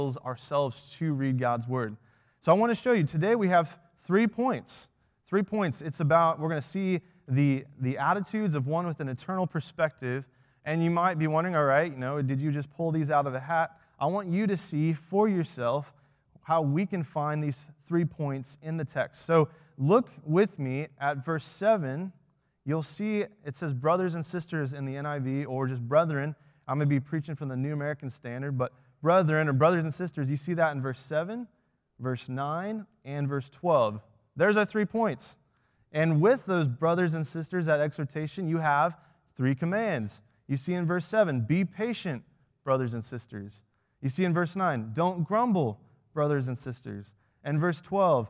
ourselves to read God's Word. So I want to show you, today we have 3 points. 3 points. It's about, we're going to see the attitudes of one with an eternal perspective. And you might be wondering, all right, did you just pull these out of the hat? I want you to see for yourself how we can find these 3 points in the text. So look with me at verse 7. You'll see it says brothers and sisters in the NIV, or just brethren. I'm going to be preaching from the New American Standard, but brethren or brothers and sisters, you see that in verse 7, verse 9, and verse 12. There's our 3 points. And with those brothers and sisters, that exhortation, you have 3 commands. You see in verse 7, be patient, brothers and sisters. You see in verse 9, don't grumble, brothers and sisters. And verse 12,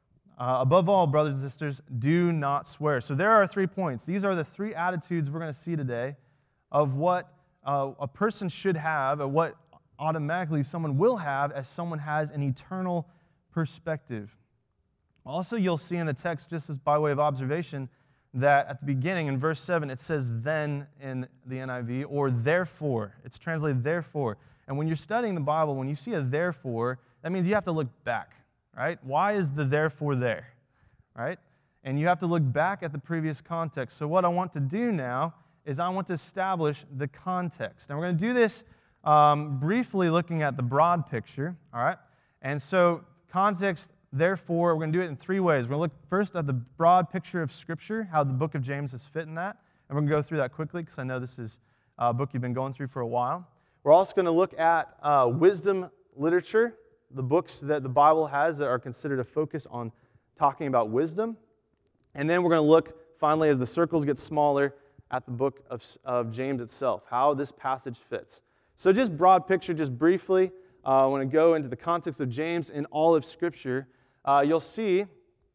above all, brothers and sisters, do not swear. So there are 3 points. These are the 3 attitudes we're going to see today of what a person should have, and what automatically someone will have as someone has an eternal perspective. Also, you'll see in the text, just as by way of observation, that at the beginning, in verse 7, it says then in the NIV, or therefore. It's translated therefore. And when you're studying the Bible, when you see a therefore, that means you have to look back, right? Why is the therefore there, right? And you have to look back at the previous context. So what I want to do now is I want to establish the context. And we're going to do this briefly looking at the broad picture, all right? And so context, therefore, we're going to do it in 3 ways. We're going to look first at the broad picture of Scripture, how the book of James is fit in that. And we're going to go through that quickly because I know this is a book you've been going through for a while. We're also going to look at wisdom literature, the books that the Bible has that are considered a focus on talking about wisdom. And then we're going to look, finally, as the circles get smaller, at the book of James itself, how this passage fits. So just broad picture, just briefly, I want to go into the context of James in all of Scripture. You'll see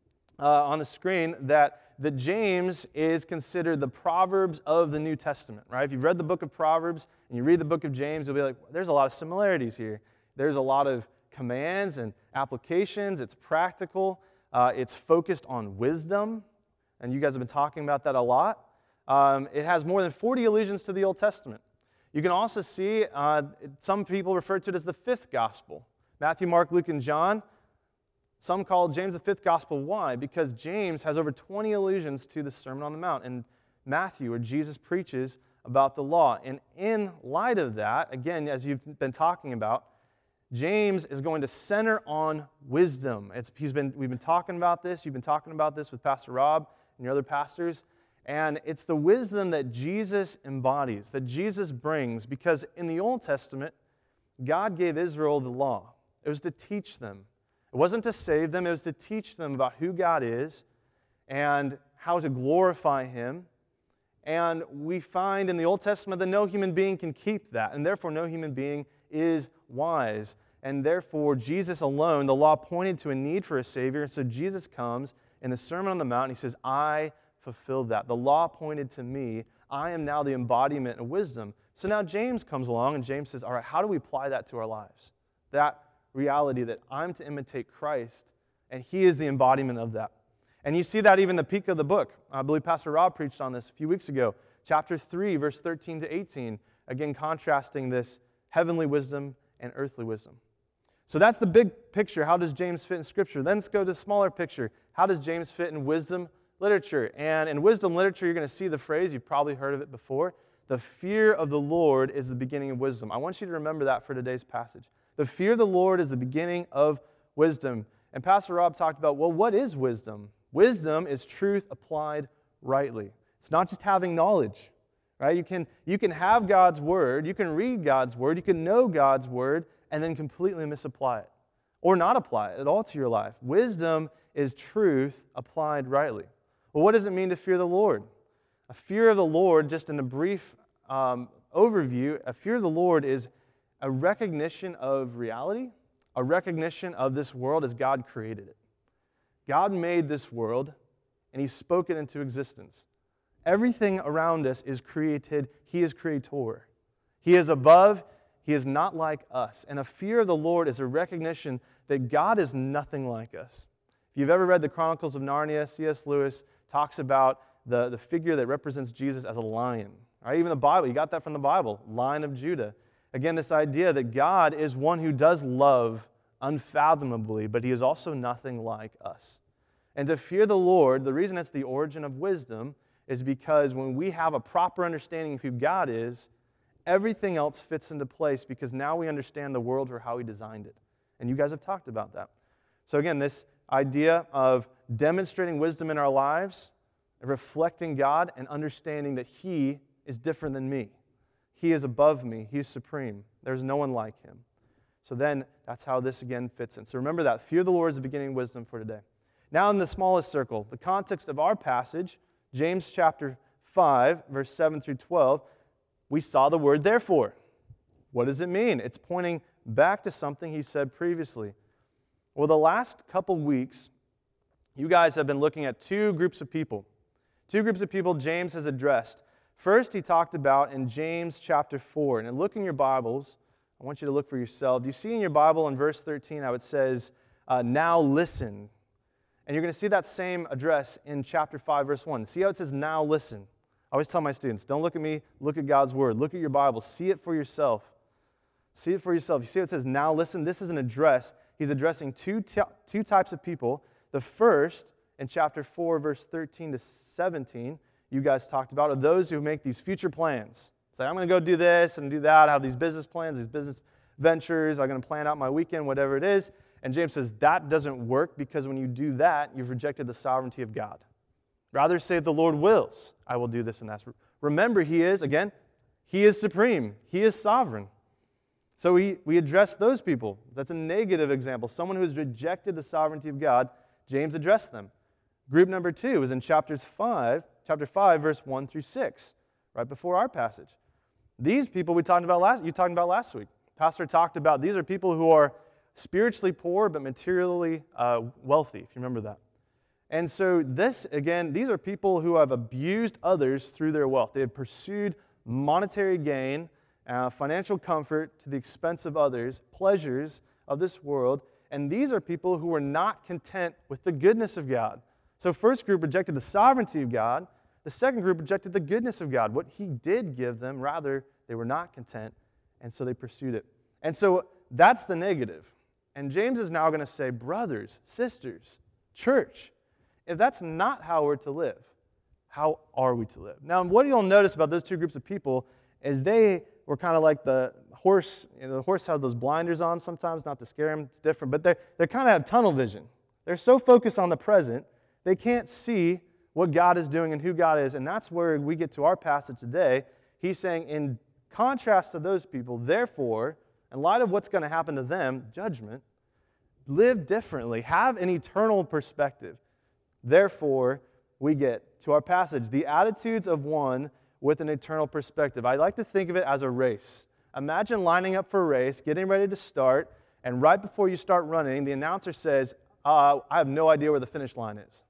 on the screen that James is considered the Proverbs of the New Testament, right? If you've read the book of Proverbs and you read the book of James, you'll be like, there's a lot of similarities here. There's a lot of commands and applications. It's practical. It's focused on wisdom, and you guys have been talking about that a lot. It has more than 40 allusions to the Old Testament. You can also see, some people refer to it as the 5th gospel. Matthew, Mark, Luke, and John. Some call James the 5th gospel. Why? Because James has over 20 allusions to the Sermon on the Mount in Matthew, where Jesus preaches about the law. And in light of that, again, as you've been talking about, James is going to center on wisdom. We've been talking about this. You've been talking about this with Pastor Rob and your other pastors. And it's the wisdom that Jesus embodies, that Jesus brings, because in the Old Testament, God gave Israel the law. It was to teach them. It wasn't to save them, it was to teach them about who God is and how to glorify Him. And we find in the Old Testament that no human being can keep that, and therefore no human being is wise. And therefore, Jesus alone, the law pointed to a need for a Savior, and so Jesus comes in the Sermon on the Mount, and He says, I fulfilled that. The law pointed to me. I am now the embodiment of wisdom. So now James comes along, and James says, all right, how do we apply that to our lives? That reality that I'm to imitate Christ, and He is the embodiment of that. And you see that even the peak of the book. I believe Pastor Rob preached on this a few weeks ago. Chapter 3, verse 13 to 18. Again, contrasting this heavenly wisdom and earthly wisdom. So that's the big picture. How does James fit in Scripture? Then let's go to the smaller picture. How does James fit in wisdom literature? And in wisdom literature, you're going to see the phrase, you've probably heard of it before, the fear of the Lord is the beginning of wisdom. I want you to remember that for today's passage. The fear of the Lord is the beginning of wisdom. And Pastor Rob talked about, well, what is wisdom? Wisdom is truth applied rightly. It's not just having knowledge, right? You can have God's Word, you can read God's Word, you can know God's Word, and then completely misapply it, or not apply it at all to your life. Wisdom is truth applied rightly. Well, what does it mean to fear the Lord? A fear of the Lord, just in a brief overview, a fear of the Lord is a recognition of reality, a recognition of this world as God created it. God made this world, and He spoke it into existence. Everything around us is created. He is creator. He is above. He is not like us. And a fear of the Lord is a recognition that God is nothing like us. If you've ever read the Chronicles of Narnia, C.S. Lewis talks about the figure that represents Jesus as a lion. Right? Even the Bible, you got that from the Bible, Lion of Judah. Again, this idea that God is one who does love unfathomably, but he is also nothing like us. And to fear the Lord, the reason it's the origin of wisdom is because when we have a proper understanding of who God is, everything else fits into place because now we understand the world for how he designed it. And you guys have talked about that. So again, this idea of demonstrating wisdom in our lives, reflecting God, and understanding that he is different than me. He is above me. He is supreme. There's no one like him. So then, that's how this again fits in. So remember that. Fear of the Lord is the beginning of wisdom for today. Now in the smallest circle, the context of our passage, James chapter 5, verse 7 through 12, we saw the word therefore. What does it mean? It's pointing back to something he said previously. Well, the last couple weeks, you guys have been looking at two groups of people. Two groups of people James has addressed. First, he talked about in James chapter 4. And look in your Bibles. I want you to look for yourself. Do you see in your Bible in verse 13 how it says, now listen? And you're going to see that same address in chapter 5, verse 1. See how it says, now listen? I always tell my students, don't look at me, look at God's Word. Look at your Bible. See it for yourself. See it for yourself. You see how it says, now listen? This is an address. He's addressing two types of people. The first, in chapter 4, verse 13 to 17, you guys talked about, are those who make these future plans. Say, I'm going to go do this and do that. I have these business plans, these business ventures. I'm going to plan out my weekend, whatever it is. And James says that doesn't work because when you do that, you've rejected the sovereignty of God. Rather say, if the Lord wills, I will do this and that. Remember, he is supreme. He is sovereign. So we address those people. That's a negative example. Someone who has rejected the sovereignty of God, James addressed them. Group number 2 is in chapter 5, verse 1 through 6, right before our passage. These people you talked about last week. Pastor talked about these are people who are spiritually poor but materially wealthy, if you remember that. And so these are people who have abused others through their wealth. They have pursued monetary gain, financial comfort to the expense of others, pleasures of this world, and these are people who are not content with the goodness of God. So first group rejected the sovereignty of God. The second group rejected the goodness of God, what he did give them. Rather, they were not content, and so they pursued it. And so that's the negative. And James is now going to say, brothers, sisters, church, if that's not how we're to live, how are we to live? Now, what you'll notice about those two groups of people is they were kind of like the horse. The horse has those blinders on sometimes, not to scare him. It's different. But they kind of have tunnel vision. They're so focused on the present, they can't see what God is doing and who God is. And that's where we get to our passage today. He's saying, in contrast to those people, therefore, in light of what's going to happen to them, judgment, live differently, have an eternal perspective. Therefore, we get to our passage, the attitudes of one with an eternal perspective. I like to think of it as a race. Imagine lining up for a race, getting ready to start, and right before you start running, the announcer says, I have no idea where the finish line is.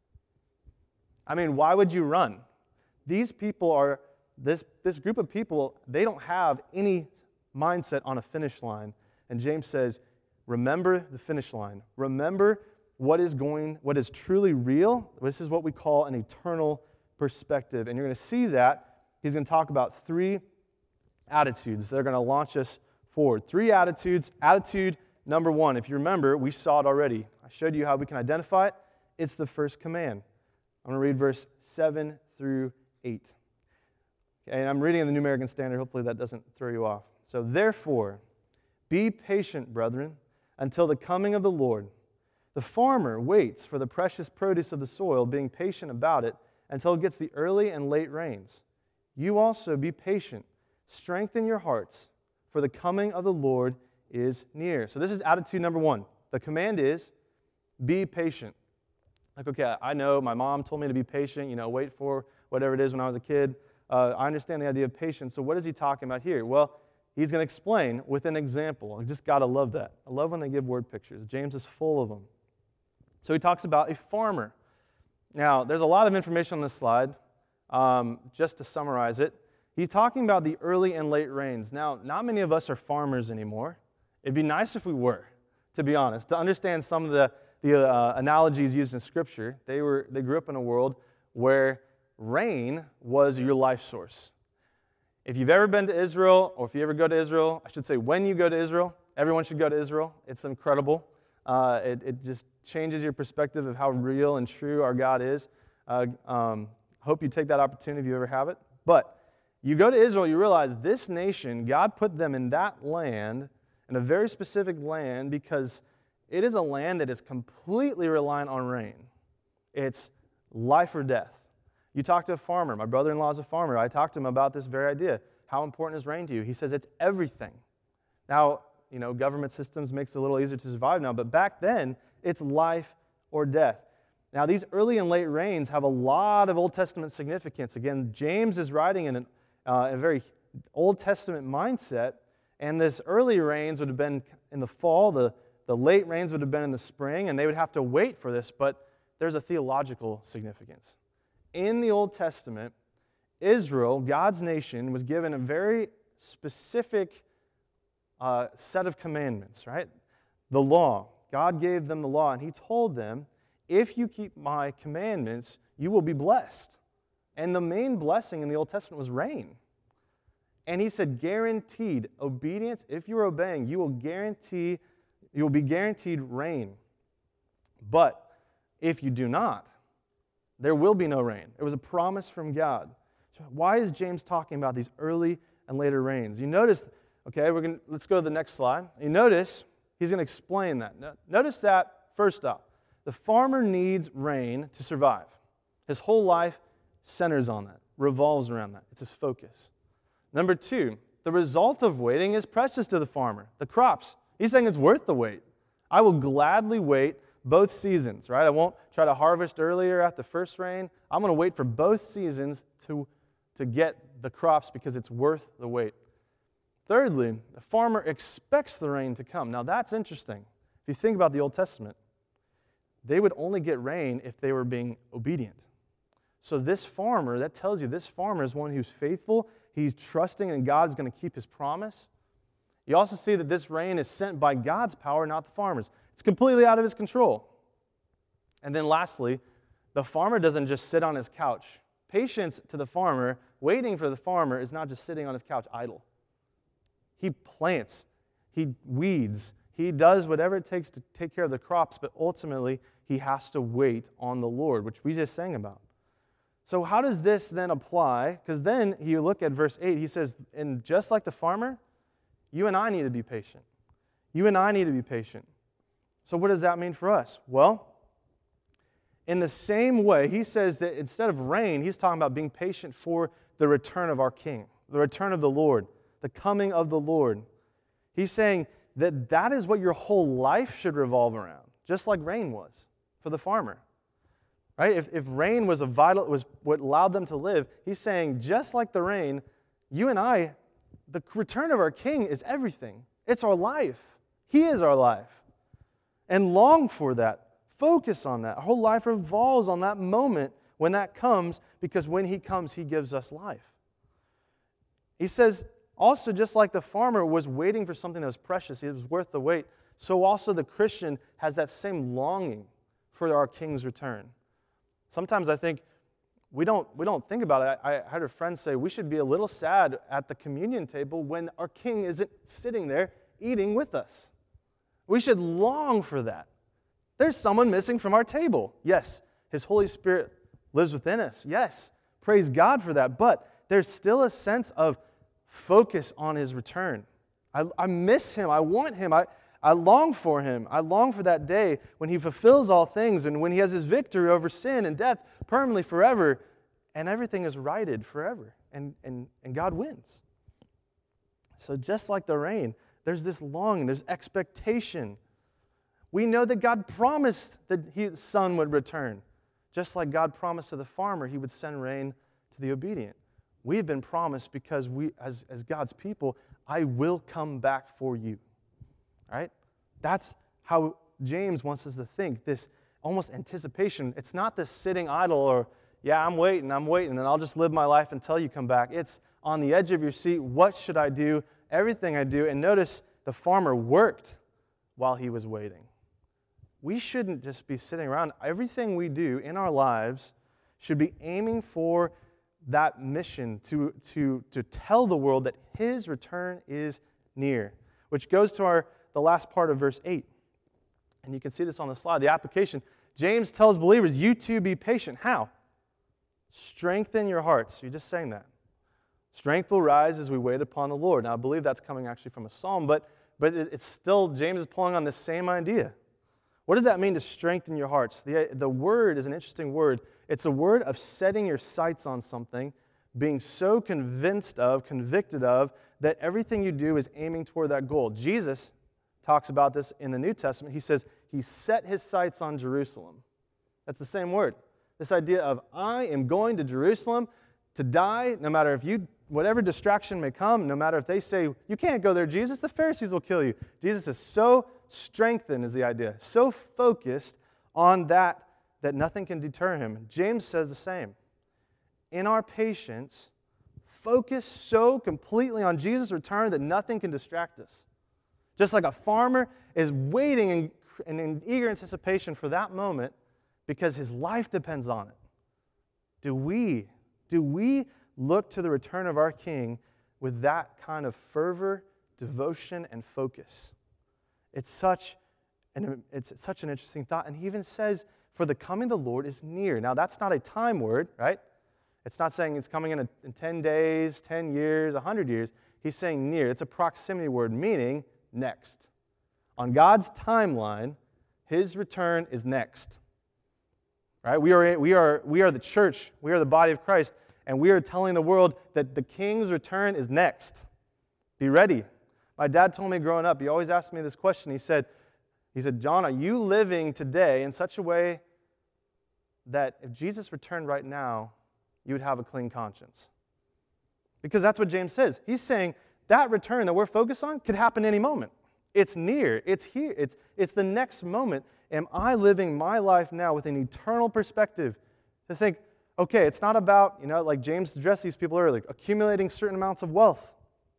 I mean, why would you run? These people are, this group of people, they don't have any mindset on a finish line. And James says, remember the finish line. Remember what is truly real. This is what we call an eternal perspective. And you're going to see that. He's going to talk about 3 attitudes that are going to launch us forward. 3 attitudes. Attitude number 1, if you remember, we saw it already. I showed you how we can identify it. It's the first command. I'm going to read verse 7 through 8. Okay, and I'm reading in the New American Standard. Hopefully that doesn't throw you off. So, therefore, be patient, brethren, until the coming of the Lord. The farmer waits for the precious produce of the soil, being patient about it until it gets the early and late rains. You also be patient. Strengthen your hearts, for the coming of the Lord is near. So this is attitude number 1. The command is, be patient. Like, okay, I know my mom told me to be patient, wait for whatever it is when I was a kid. I understand the idea of patience. So what is he talking about here? Well, he's going to explain with an example. I just got to love that. I love when they give word pictures. James is full of them. So he talks about a farmer. Now, there's a lot of information on this slide. Just to summarize it, he's talking about the early and late rains. Now, not many of us are farmers anymore. It'd be nice if we were, to be honest. To understand some of the analogies used in Scripture, they grew up in a world where rain was your life source. If you've ever been to Israel, or if you ever go to Israel, I should say when you go to Israel, everyone should go to Israel. It's incredible. It just changes your perspective of how real and true our God is. Hope you take that opportunity if you ever have it. But you go to Israel, you realize this nation, God put them in that land, in a very specific land, because it is a land that is completely reliant on rain. It's life or death. You talk to a farmer. My brother-in-law is a farmer. I talked to him about this very idea. How important is rain to you? He says it's everything. Now, government systems makes it a little easier to survive now, but back then, it's life or death. Now, these early and late rains have a lot of Old Testament significance. Again, James is writing in a very Old Testament mindset, and this early rains would have been in the fall, the late rains would have been in the spring, and they would have to wait for this, but there's a theological significance. In the Old Testament, Israel, God's nation, was given a very specific set of commandments, right? The law. God gave them the law, and He told them, if you keep my commandments, you will be blessed. And the main blessing in the Old Testament was rain. And He said, guaranteed obedience, if you're obeying, you will be guaranteed rain. But if you do not, there will be no rain. It was a promise from God. So why is James talking about these early and later rains? You notice, okay, let's go to the next slide. You notice he's going to explain that. Notice that, first off, the farmer needs rain to survive. His whole life centers on that, revolves around that. It's his focus. Number two, the result of waiting is precious to the farmer, the crops. He's saying it's worth the wait. I will gladly wait both seasons, right? I won't try to harvest earlier at the first rain. I'm going to wait for both seasons to get the crops because it's worth the wait. Thirdly, the farmer expects the rain to come. Now that's interesting. If you think about the Old Testament, they would only get rain if they were being obedient. So this farmer, that tells you this farmer is one who's faithful. He's trusting and God's going to keep His promise. You also see that this rain is sent by God's power, not the farmer's. It's completely out of his control. And then lastly, the farmer doesn't just sit on his couch. Patience to the farmer, waiting for the farmer, is not just sitting on his couch idle. He plants, he weeds, he does whatever it takes to take care of the crops, but ultimately he has to wait on the Lord, which we just sang about. So how does this then apply? Because then you look at verse 8, he says, and just like the farmer, you and I need to be patient. You and I need to be patient. So what does that mean for us? Well, in the same way, he says that instead of rain, he's talking about being patient for the return of our King, the return of the Lord, the coming of the Lord. He's saying that is what your whole life should revolve around, just like rain was for the farmer. Right? If rain was was what allowed them to live, he's saying just like the rain, you and I, the return of our King is everything. It's our life. He is our life. And long for that. Focus on that. Our whole life revolves on that moment when that comes, because when He comes, He gives us life. He says, also just like the farmer was waiting for something that was precious, it was worth the wait, so also the Christian has that same longing for our King's return. Sometimes I think we don't think about it. I heard a friend say we should be a little sad at the communion table when our King isn't sitting there eating with us. We should long for that. There's someone missing from our table. Yes, His Holy Spirit lives within us. Yes, praise God for that. But there's still a sense of focus on His return. I miss Him. I want Him. I long for Him. I long for that day when He fulfills all things and when He has His victory over sin and death permanently forever, and everything is righted forever, and God wins. So just like the rain, there's this longing, there's expectation. We know that God promised that His Son would return. Just like God promised to the farmer He would send rain to the obedient. We've been promised because we, as God's people, I will come back for you. Right? That's how James wants us to think, this almost anticipation. It's not this sitting idle or, yeah, I'm waiting, and I'll just live my life until you come back. It's on the edge of your seat. What should I do? Everything I do. And notice the farmer worked while he was waiting. We shouldn't just be sitting around. Everything we do in our lives should be aiming for that mission to tell the world that his return is near, which goes to the last part of verse 8. And you can see this on the slide, the application. James tells believers, you too be patient. How? Strengthen your hearts. You're just saying that. Strength will rise as we wait upon the Lord. Now, I believe that's coming actually from a psalm, but it's still, James is pulling on this same idea. What does that mean to strengthen your hearts? The word is an interesting word. It's a word of setting your sights on something, being so convinced of, convicted of, that everything you do is aiming toward that goal. Jesus talks about this in the New Testament. He says he set his sights on Jerusalem. That's the same word. This idea of I am going to Jerusalem to die, no matter whatever distraction may come, no matter if they say, you can't go there, Jesus, the Pharisees will kill you. Jesus is so strengthened, is the idea, so focused on that nothing can deter him. James says the same. In our patience, focus so completely on Jesus' return that nothing can distract us. Just like a farmer is waiting in eager anticipation for that moment because his life depends on it. Do we look to the return of our King with that kind of fervor, devotion, and focus? It's such an interesting thought. And he even says, for the coming of the Lord is near. Now, that's not a time word, right? It's not saying it's coming in 10 days, 10 years, 100 years. He's saying near. It's a proximity word, meaning next. On God's timeline, his return is next. Right? We are the church. We are the body of Christ. And we are telling the world that the King's return is next. Be ready. My dad told me growing up, he always asked me this question. He said, John, are you living today in such a way that if Jesus returned right now, you would have a clean conscience? Because that's what James says. He's saying that return that we're focused on could happen any moment. It's near. It's here. It's the next moment. Am I living my life now with an eternal perspective to think, okay, it's not about, like James addressed these people earlier, accumulating certain amounts of wealth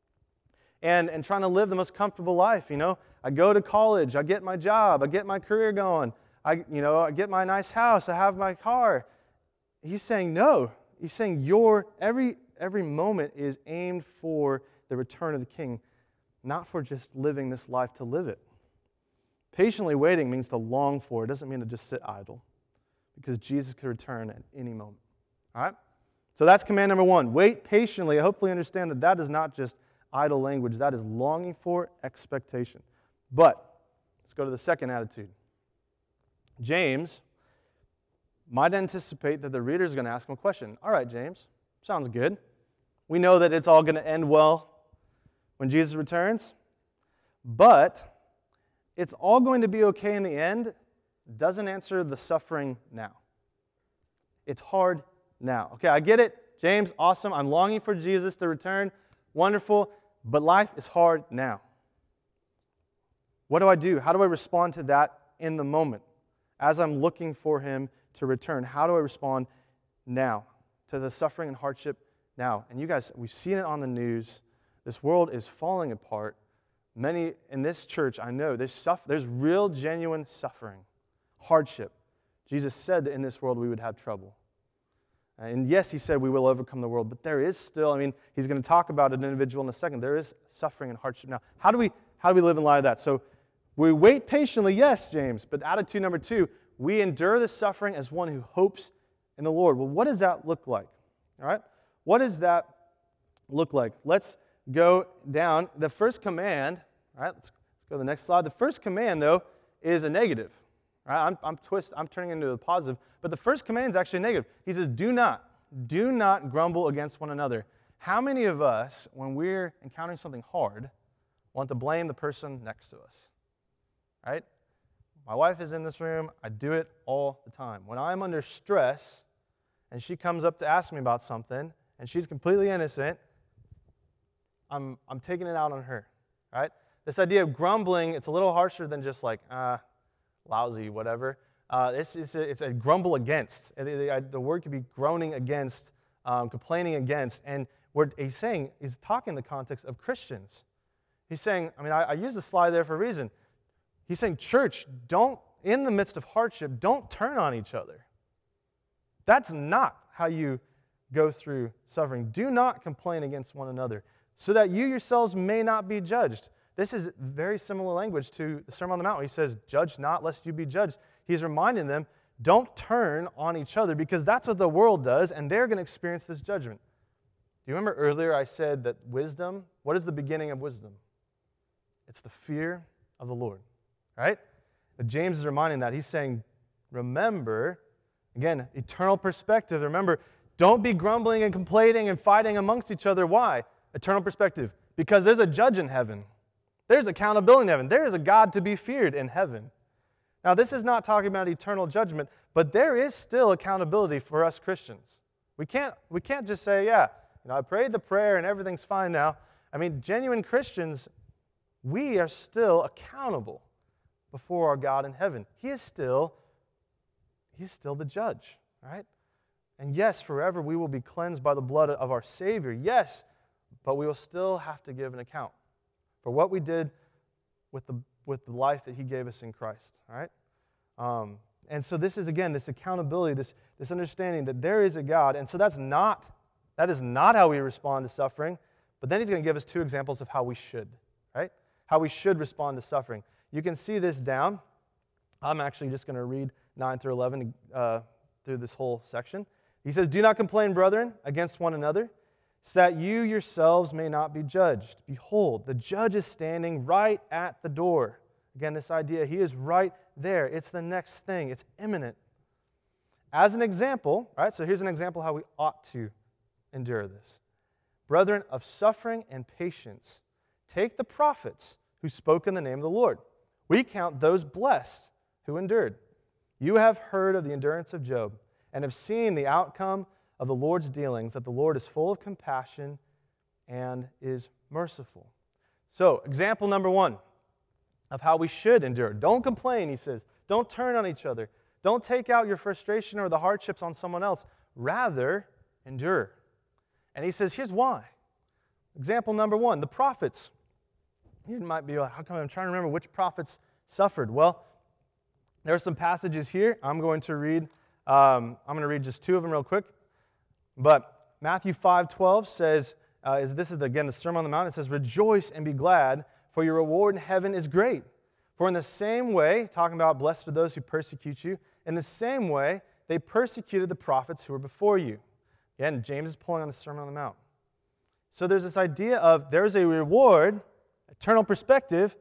and trying to live the most comfortable life. I go to college, I get my job, I get my career going, I get my nice house, I have my car. He's saying no. He's saying every moment is aimed for the return of the King, not for just living this life to live it. Patiently waiting means to long for. It doesn't mean to just sit idle, because Jesus could return at any moment. All right? So that's command number 1. Wait patiently. I hopefully understand that is not just idle language. That is longing for expectation. But let's go to the second attitude. James might anticipate that the reader is going to ask him a question. All right, James, sounds good. We know that it's all going to end well when Jesus returns, but it's all going to be okay in the end doesn't answer the suffering now. It's hard now. Okay, I get it. James, awesome. I'm longing for Jesus to return. Wonderful. But life is hard now. What do I do? How do I respond to that in the moment? As I'm looking for him to return, how do I respond now to the suffering and hardship now? And you guys, we've seen it on the news. This world is falling apart. Many in this church, I know, there's real, genuine suffering, hardship. Jesus said that in this world we would have trouble. And yes, he said we will overcome the world, but there is still, he's going to talk about an individual in a second. There is suffering and hardship. Now, how do we live in light of that? So we wait patiently, yes, James, but attitude number 2, we endure the suffering as one who hopes in the Lord. Well, what does that look like? All right? What does that look like? Let's go down. The first command, all right, let's go to the next slide. The first command, though, is a negative. All right? I'm turning into a positive, but the first command is actually negative. He says, do not grumble against one another. How many of us, when we're encountering something hard, want to blame the person next to us? Right? My wife is in this room. I do it all the time. When I'm under stress and she comes up to ask me about something and she's completely innocent, I'm taking it out on her. Right? This idea of grumbling, it's a little harsher than just like, lousy, whatever. It's a grumble against. The word could be groaning against, complaining against. And what he's saying is talking in the context of Christians. He's saying, I use the slide there for a reason. He's saying, church, in the midst of hardship, don't turn on each other. That's not how you go through suffering. Do not complain against one another, so that you yourselves may not be judged. This is very similar language to the Sermon on the Mount, where he says, judge not, lest you be judged. He's reminding them, don't turn on each other, because that's what the world does, and they're going to experience this judgment. Do you remember earlier I said that wisdom, what is the beginning of wisdom? It's the fear of the Lord, right? But James is reminding that. He's saying, remember, again, eternal perspective. Remember, don't be grumbling and complaining and fighting amongst each other. Why? Eternal perspective. Because there's a judge in heaven. There's accountability in heaven. There is a God to be feared in heaven. Now, this is not talking about eternal judgment, but there is still accountability for us Christians. We can't just say, yeah, I prayed the prayer and everything's fine now. I mean, genuine Christians, we are still accountable before our God in heaven. He's still the judge, right? And yes, forever we will be cleansed by the blood of our Savior. Yes, but we will still have to give an account for what we did with the life that He gave us in Christ, all right? And so this is, again, this accountability, this understanding that there is a God. And so that is not how we respond to suffering, but then he's going to give us two examples of how we should, right? How we should respond to suffering. You can see this down. I'm actually just going to read 9 through 11 through this whole section. He says, do not complain, brethren, against one another, so that you yourselves may not be judged. Behold, the judge is standing right at the door. Again, this idea, he is right there. It's the next thing. It's imminent. As an example, right, so here's an example how we ought to endure this. Brethren, of suffering and patience, take the prophets who spoke in the name of the Lord. We count those blessed who endured. You have heard of the endurance of Job, and have seen the outcome of the Lord's dealings, that the Lord is full of compassion and is merciful. So, example number one of how we should endure. Don't complain, he says. Don't turn on each other. Don't take out your frustration or the hardships on someone else. Rather, endure. And he says, here's why. Example number one, the prophets. You might be like, how come I'm trying to remember which prophets suffered? Well, there are some passages here. I'm going to read just two of them real quick. But Matthew 5:12 says, this is again the Sermon on the Mount. It says, rejoice and be glad, for your reward in heaven is great. For in the same way, talking about blessed are those who persecute you, in the same way they persecuted the prophets who were before you. Again, James is pulling on the Sermon on the Mount. So there's this idea of there's a reward, eternal perspective,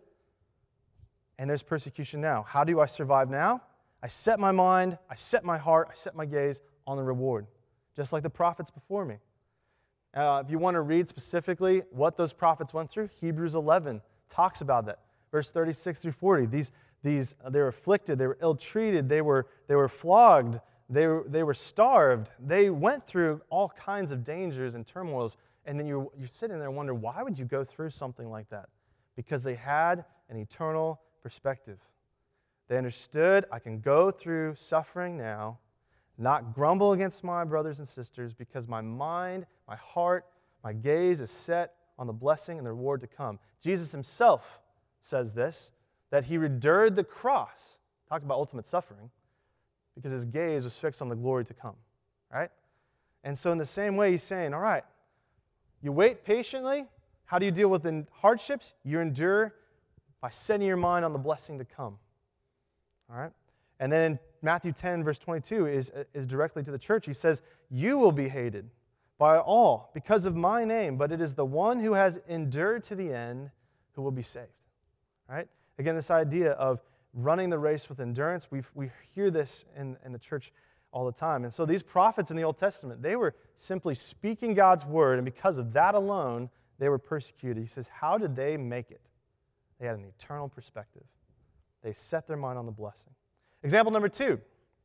and there's persecution now. How do I survive now? I set my mind, I set my heart, I set my gaze on the reward, just like the prophets before me. If you want to read specifically what those prophets went through, Hebrews 11 talks about that. Verse 36 through 40. They were afflicted, they were ill-treated, they were flogged, they were starved. They went through all kinds of dangers and turmoils, and then you're sitting there and wonder, why would you go through something like that? Because they had an eternal perspective. They understood, I can go through suffering now, not grumble against my brothers and sisters, because my mind, my heart, my gaze is set on the blessing and the reward to come. Jesus himself says this, that he endured the cross, talk about ultimate suffering, because his gaze was fixed on the glory to come, right? And so in the same way, he's saying, all right, you wait patiently. How do you deal with the hardships? You endure by setting your mind on the blessing to come, all right? And then in Matthew 10, verse 22 is directly to the church. He says, you will be hated by all because of my name, but it is the one who has endured to the end who will be saved, right? Again, this idea of running the race with endurance, we hear this in the church all the time. And so these prophets in the Old Testament, they were simply speaking God's word, and because of that alone, they were persecuted. He says, how did they make it? They had an eternal perspective. They set their mind on the blessing. Example number two.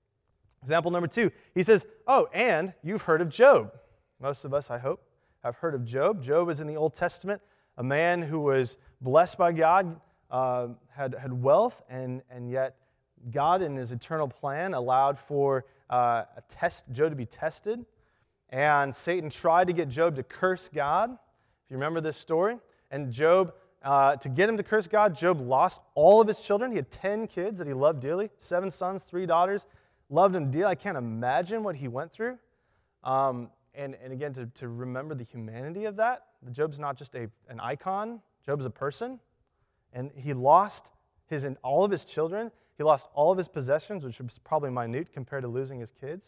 He says, oh, and you've heard of Job. Most of us, I hope, have heard of Job. Job is in the Old Testament, a man who was blessed by God, had wealth, and yet God in his eternal plan allowed for Job to be tested. And Satan tried to get Job to curse God, if you remember this story. And Job, to get him to curse God, Job lost all of his children. He had 10 kids that he loved dearly, 7 sons, 3 daughters, loved him dearly. I can't imagine what he went through. and again, to remember the humanity of that. Job's not just an icon. Job's a person. And he lost all of his children. He lost all of his possessions, which was probably minute compared to losing his kids.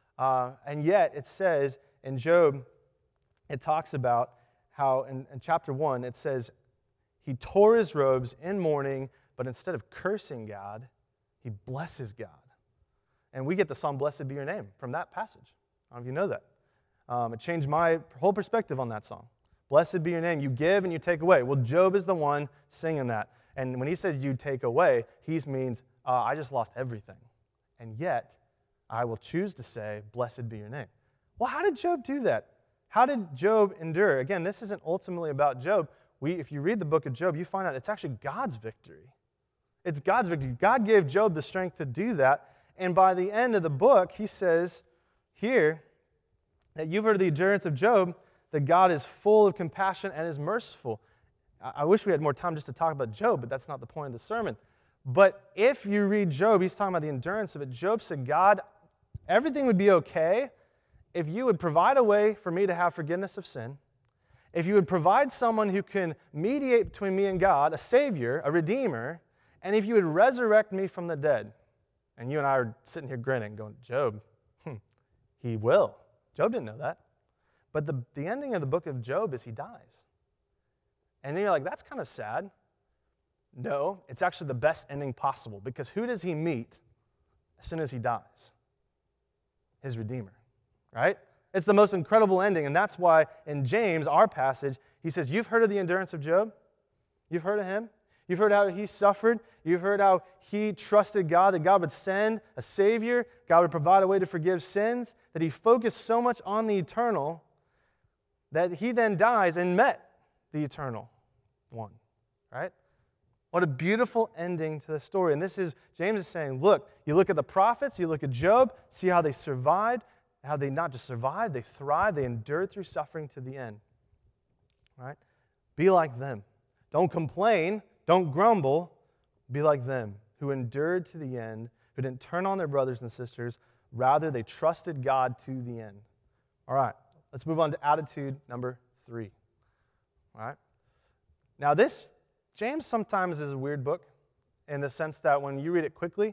And yet, it says in Job, it talks about how in chapter 1, it says, he tore his robes in mourning, but instead of cursing God, he blesses God. And we get the song, Blessed Be Your Name, from that passage. I don't know if you know that. It changed my whole perspective on that song. Blessed be your name. You give and you take away. Well, Job is the one singing that. And when he says you take away, he means, I just lost everything. And yet, I will choose to say, blessed be your name. Well, how did Job do that? How did Job endure? Again, this isn't ultimately about Job. If you read the book of Job, you find out it's actually God's victory. It's God's victory. God gave Job the strength to do that. And by the end of the book, he says here that you've heard of the endurance of Job, that God is full of compassion and is merciful. I wish we had more time just to talk about Job, but that's not the point of the sermon. But if you read Job, he's talking about the endurance of it. Job said, God, everything would be okay if you would provide a way for me to have forgiveness of sin, if you would provide someone who can mediate between me and God, a Savior, a Redeemer, and if you would resurrect me from the dead. And you and I are sitting here grinning, going, Job, he will. Job didn't know that. But the ending of the book of Job is he dies. And then you're like, that's kind of sad. No, it's actually the best ending possible, because who does he meet as soon as he dies? His Redeemer, right? It's the most incredible ending, and that's why in James, our passage, he says, you've heard of the endurance of Job? You've heard of him? You've heard how he suffered. You've heard how he trusted God, that God would send a Savior, God would provide a way to forgive sins, that he focused so much on the eternal that he then dies and met the eternal one, right? What a beautiful ending to the story. And this is, James is saying, look, you look at the prophets, you look at Job, see how they survived, how they not just survived, they thrived, they endured through suffering to the end, right? Be like them. Don't complain, don't grumble, be like them, who endured to the end, who didn't turn on their brothers and sisters, rather they trusted God to the end. All right, let's move on to attitude number 3. All right? Now James sometimes is a weird book in the sense that when you read it quickly,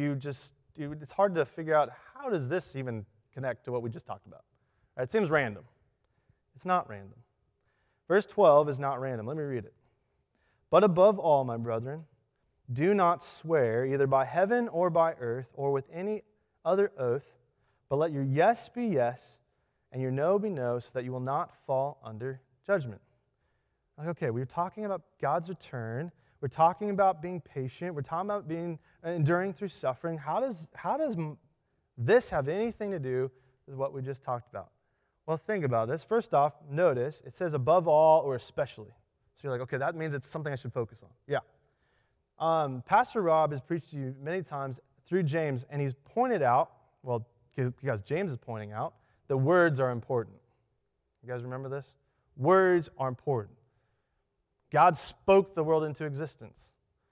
it's hard to figure out how does this even connect to what we just talked about. All right, it seems random. It's not random. Verse 12 is not random. Let me read it. But above all, my brethren, do not swear either by heaven or by earth or with any other oath, but let your yes be yes and your no be no, so that you will not fall under judgment. Like, okay, we're talking about God's return. We're talking about being patient. We're talking about enduring through suffering. How does this have anything to do with what we just talked about? Well, think about this. First off, notice it says above all or especially. So you're like, okay, that means it's something I should focus on. Yeah. Pastor Rob has preached to you many times through James, and he's pointed out, well, because James is pointing out, that words are important. You guys remember this? Words are important. God spoke the world into existence.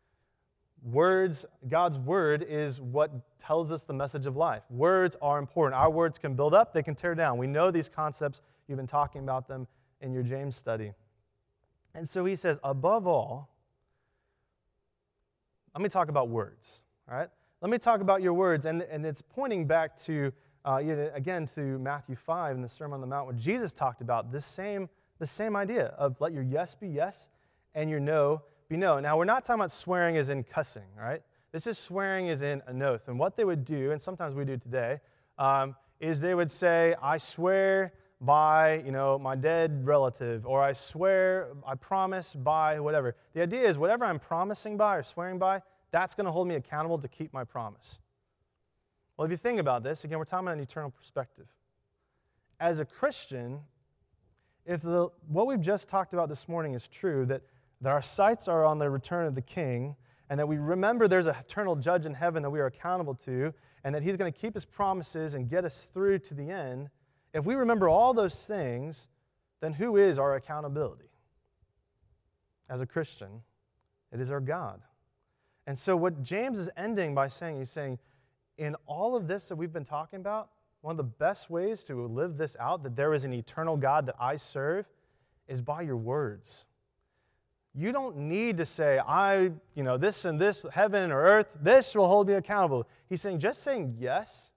God's word is what tells us the message of life. Words are important. Our words can build up, they can tear down. We know these concepts. You've been talking about them in your James study. And so he says, above all, let me talk about words, all right? Let me talk about your words, and it's pointing back to, again, to Matthew 5 in the Sermon on the Mount, where Jesus talked about the same idea of let your yes be yes and your no be no. Now, we're not talking about swearing as in cussing, right? This is swearing as in an oath. And what they would do, and sometimes we do today, is they would say, I swear by, my dead relative, or I swear, I promise by whatever. The idea is whatever I'm promising by or swearing by, that's going to hold me accountable to keep my promise. Well, if you think about this, again, we're talking about an eternal perspective. As a Christian, if what we've just talked about this morning is true, that our sights are on the return of the King, and that we remember there's an eternal judge in heaven that we are accountable to, and that he's going to keep his promises and get us through to the end, if we remember all those things, then who is our accountability? As a Christian, it is our God. And so what James is ending by saying, he's saying, in all of this that we've been talking about, one of the best ways to live this out, that there is an eternal God that I serve, is by your words. You don't need to say, this and this, heaven or earth, this will hold me accountable. He's saying, just saying yes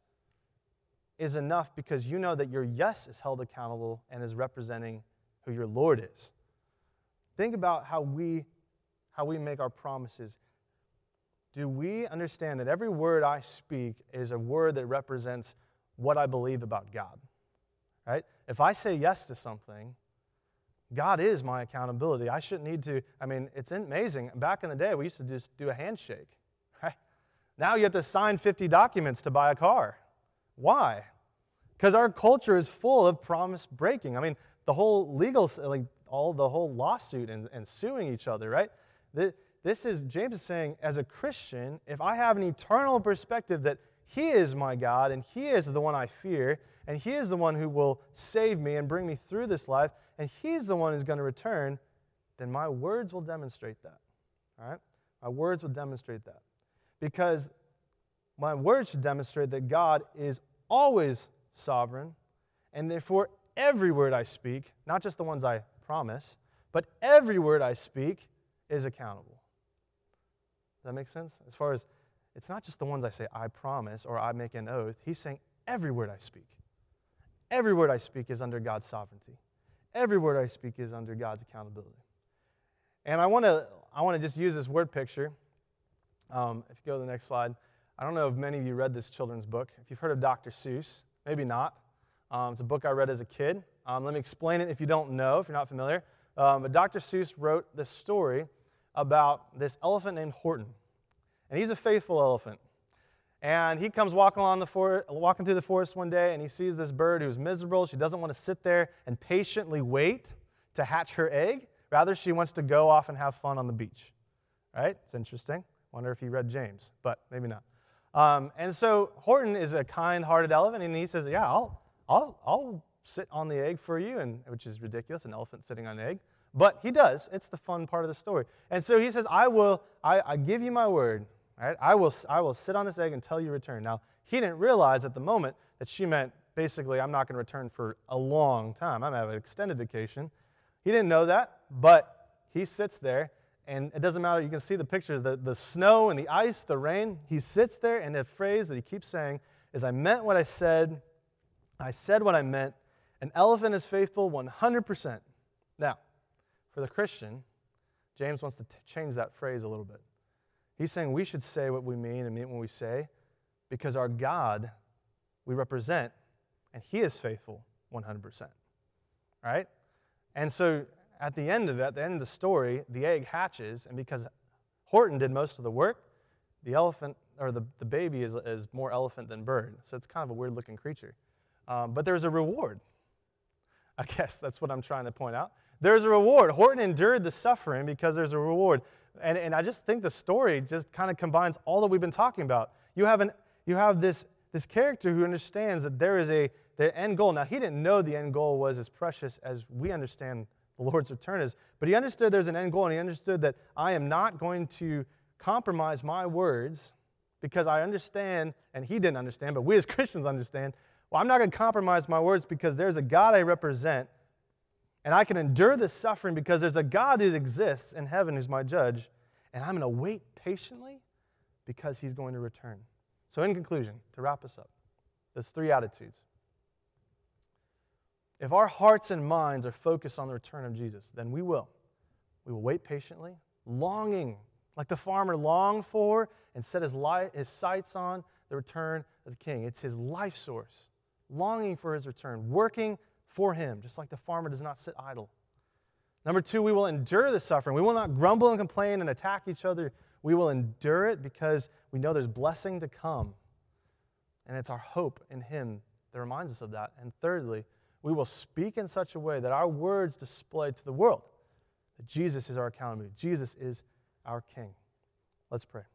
is enough because you know that your yes is held accountable and is representing who your Lord is. Think about how we make our promises. Do we understand that every word I speak is a word that represents what I believe about God? Right? If I say yes to something, God is my accountability. I shouldn't need to, it's amazing. Back in the day, we used to just do a handshake. Right? Now you have to sign 50 documents to buy a car. Why? Because our culture is full of promise breaking. The whole legal, the whole lawsuit and suing each other, right? James is saying, as a Christian, if I have an eternal perspective that He is my God and He is the one I fear and He is the one who will save me and bring me through this life and He's the one who's going to return, then my words will demonstrate that. All right? My words will demonstrate that. Because my words should demonstrate that God is always sovereign, and therefore every word I speak, not just the ones I promise, but every word I speak is accountable. Does that make sense? As far as, it's not just the ones I say I promise or I make an oath. He's saying every word I speak. Every word I speak is under God's sovereignty. Every word I speak is under God's accountability. And I want to just use this word picture. If you go to the next slide. I don't know if many of you read this children's book. If you've heard of Dr. Seuss, maybe not. It's a book I read as a kid. Let me explain it if you don't know, if you're not familiar. But Dr. Seuss wrote this story about this elephant named Horton. And he's a faithful elephant. And he comes walking through the forest one day, and he sees this bird who's miserable. She doesn't want to sit there and patiently wait to hatch her egg. Rather, she wants to go off and have fun on the beach. Right? It's interesting. Wonder if he read James, but maybe not. And so Horton is a kind-hearted elephant, and he says, "Yeah, I'll sit on the egg for you," which is ridiculous, an elephant sitting on an egg. But he does. It's the fun part of the story. And so he says, I give you my word. Right? I will sit on this egg until you return. Now, he didn't realize at the moment that she meant, basically, I'm not going to return for a long time. I'm going to have an extended vacation. He didn't know that, but he sits there, and it doesn't matter. You can see the pictures, the snow and the ice, the rain. He sits there, and the phrase that he keeps saying is, I meant what I said what I meant. An elephant is faithful 100%. Now, for the Christian, James wants to change that phrase a little bit. He's saying we should say what we mean and mean what we say because our God we represent, and He is faithful 100%. All right? And so at the end of the story, the egg hatches, and because Horton did most of the work, the elephant, or the baby is more elephant than bird. So it's kind of a weird-looking creature. But there's a reward. I guess that's what I'm trying to point out. There's a reward. Horton endured the suffering because there's a reward. And I just think the story just kind of combines all that we've been talking about. You have this character who understands that there is the end goal. Now, he didn't know the end goal was as precious as we understand the Lord's return is, but he understood there's an end goal, and he understood that I am not going to compromise my words because I understand, and he didn't understand, but we as Christians understand, well, I'm not going to compromise my words because there's a God I represent, and I can endure this suffering because there's a God who exists in heaven who's my judge, and I'm going to wait patiently because He's going to return. So in conclusion, to wrap us up, there's 3 attitudes. If our hearts and minds are focused on the return of Jesus, then we will. We will wait patiently, longing, like the farmer longed for and set his sights on the return of the King. It's his life source, longing for His return, working for Him, just like the farmer does not sit idle. Number 2, we will endure the suffering. We will not grumble and complain and attack each other. We will endure it because we know there's blessing to come. And it's our hope in Him that reminds us of that. And thirdly, we will speak in such a way that our words display to the world that Jesus is our accountability. Jesus is our King. Let's pray.